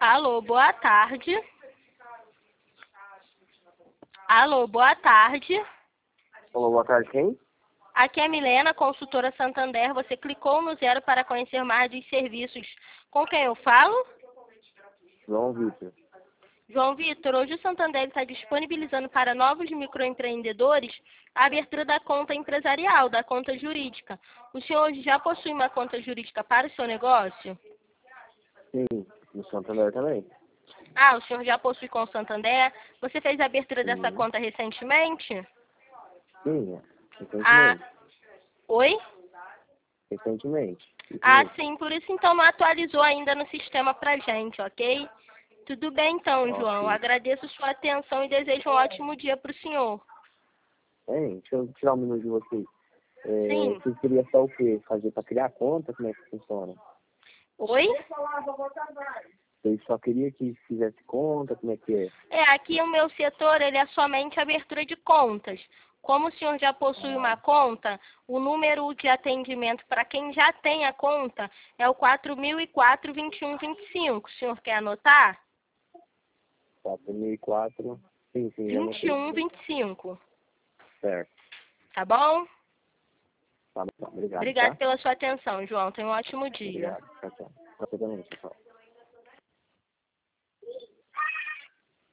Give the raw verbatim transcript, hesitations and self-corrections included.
Alô, boa tarde. Alô, boa tarde. Alô, boa tarde, quem? Aqui é a Milena, consultora Santander. Você clicou no zero para conhecer mais dos serviços. Com quem eu falo? João Vitor. João Vitor, hoje o Santander está disponibilizando para novos microempreendedores a abertura da conta empresarial, da conta jurídica. O senhor já possui uma conta jurídica para o seu negócio? Sim, no Santander também. Ah, o senhor já possui com o Santander. Você fez a abertura Sim. dessa conta recentemente? Sim, Ah, recentemente. oi? Recentemente. Isso Ah, mesmo. sim, por isso então não atualizou ainda no sistema pra gente, ok? Tudo bem então, João. Ok. Agradeço sua atenção e desejo um ótimo dia para o senhor. Hein, deixa eu tirar um minuto de vocês. É, Sim. vocês queriam só o quê? Fazer para criar conta? Como é que funciona? Oi? Vocês só queriam que fizesse conta? Como é que é? É, aqui o meu setor ele é somente abertura de contas. Como o senhor já possui uma Ah, conta, o número de atendimento para quem já tem a conta é o quatro mil e quatro, vinte e um, vinte e cinco. O senhor quer anotar? quatro mil e quatro. Sim, sim, já vinte e anotei. um, vinte e cinco. Certo. Tá bom? Tá bom, obrigado, Obrigado tá? pela sua atenção, João. Tenha um ótimo dia. Obrigado. Tchau, tchau. Você também, tchau, tchau.